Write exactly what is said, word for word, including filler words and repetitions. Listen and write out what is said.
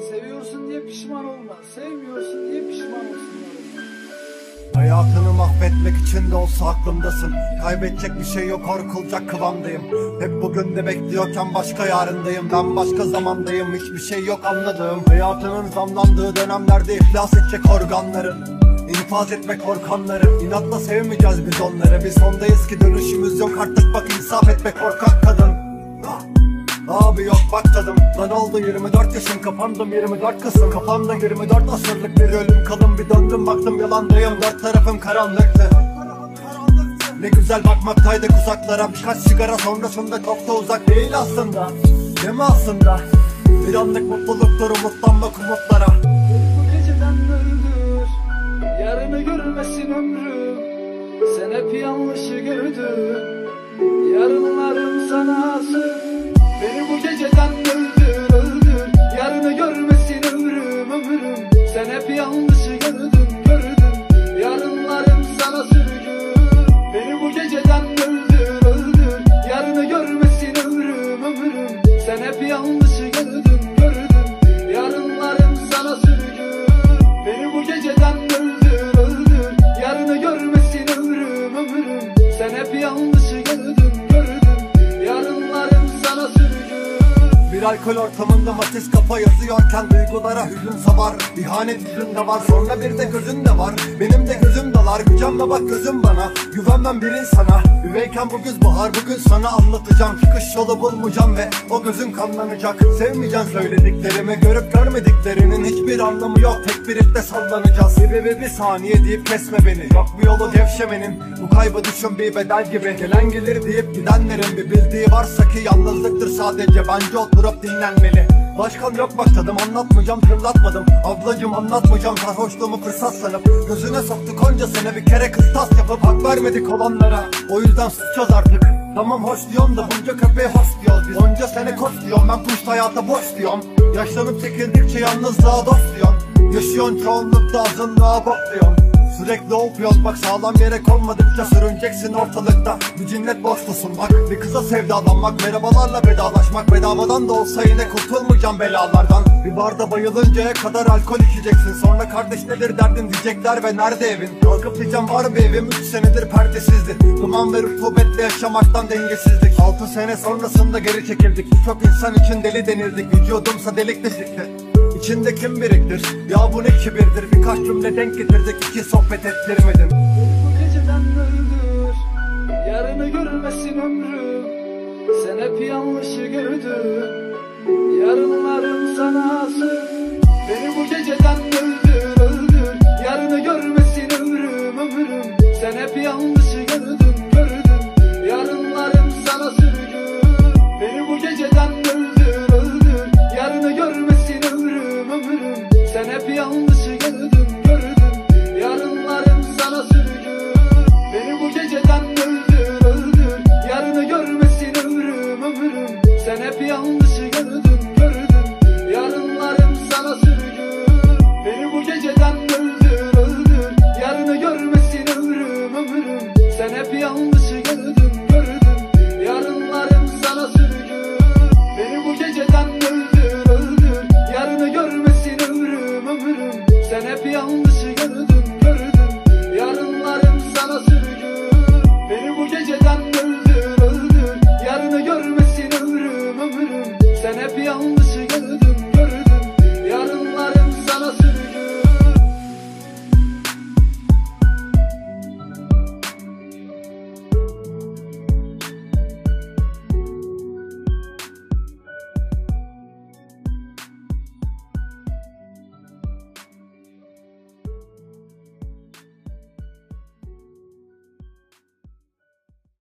Seviyorsun diye pişman olma, sevmiyorsun diye pişman olsunlar. Hayatını mahvetmek için de olsa aklımdasın. Kaybedecek bir şey yok, korkulacak kıvamdayım. Hep bugün de bekliyorken başka yarındayım. Ben başka zamandayım, hiçbir şey yok anladığım. Hayatının zamlandığı dönemlerde iflas edecek organların, infaz etmek korkanları. İnatla sevmeyeceğiz biz onları. Biz ondayız ki dönüşümüz yok artık, bak insaf etme korkak kadın. Abi yok bak tadım. Lan oldu yirmi dört yaşım, kapandım yirmi dört Kasım. Kafamda yirmi dört asırlık bir ölüm kalım. Bir döndüm baktım yalandayım, dört tarafım karanlıktı. Ne güzel bakmaktaydı uzaklara. Birkaç sigara sonrasında çok da uzak değil aslında. Değil mi aslında? Bir anlık mutluluktur umutlanmak umutlara. Bu geceden öldür, yarını görmesin ömrüm. Sen hep yanlışı gördün, yarınlarım sana asıl. Beni bu geceden öldür, öldür, yarını görmesin ömrüm, ömrüm. Sen hep yanlışı gördün, gördün, yarınlarım sana sürgün. Beni bu geceden öldür, öldür, yarını görmesin ömrüm, ömrüm. Sen hep yanlışı gördün, gördün, yarınlarım sana sürgün. Beni bu geceden öldür, öldür, yarını görmesin ömrüm, ömrüm. Sen hep yanlışı gördün, gördün, yarınlarım sana sürgün. Bir alkol ortamında matiz kafa yazıyorken duygulara hüzün savar. İhanet yüzünde var, sonra bir de gözün de var. Benim de gözüm dalar, gücenme bak gözüm bana. Güvenmem bir insana, üveyken bu güz bahar. Bugün sana anlatacağım, çıkış yolu bulmayacağım ve o gözün kanlanacak. Sevmeyeceksin söylediklerimi, görüp görmediklerinin hiçbir anlamı yok. Tek bir ipte sallanacağız. Bir, bir, bir saniye deyip kesme beni, yok bir yolu gevşemenin. Bu kaybı düşün bir bedel gibi, gelen gelir deyip gidenlerin bir bildiği varsa ki yalnızlıktır sadece. Bence oturup dinlenmeli. Başkan yok bak tadım, anlatmayacağım tırlatmadım. Ablacım anlatmayacağım sarhoşluğumu fırsat sanıp. Gözüne soktuk onca sene bir kere kıstas yapıp hak vermedik olanlara. O yüzden susacağız artık. Tamam hoş diyorsun da bunca köpeğe hoş diyoruz biz. Onca sene koş diyorum, ben puş hayata boş diyorum. Yaşlanıp çekildikçe yalnızlığa dost diyorsun. Yaşıyorsun çoğunlukta azınlığa bok diyorsun. Sürekli okuyoruz bak, sağlam yere konmadıkça sürüneceksin ortalıkta. Bir cinnet boşlusun bak, bir kıza sevdalanmak, merhabalarla vedalaşmak. Bedavadan da olsa yine kurtulmayacağım belalardan. Bir barda bayılıncaya kadar alkol içeceksin. Sonra kardeş nedir derdin diyecekler ve nerede evin? Kalkıp diyeceğim var bir evim, üç senedir perdesizdi. Duman ve rutubetle yaşamaktan dengesizlik. Altı sene sonrasında geri çekildik. Birçok insan için deli denildik, vücudumsa delik deşikti. İçinde kim biriktir? Ya bu ne kibirdir? Birkaç cümle denk getirdik, iki sohbet ettirmedim. Bu geceden öldür, yarını görmesin ömrüm. Sen hep yanlışı gördün, yarınlarım sana asıl. Beni bu geceden öldür.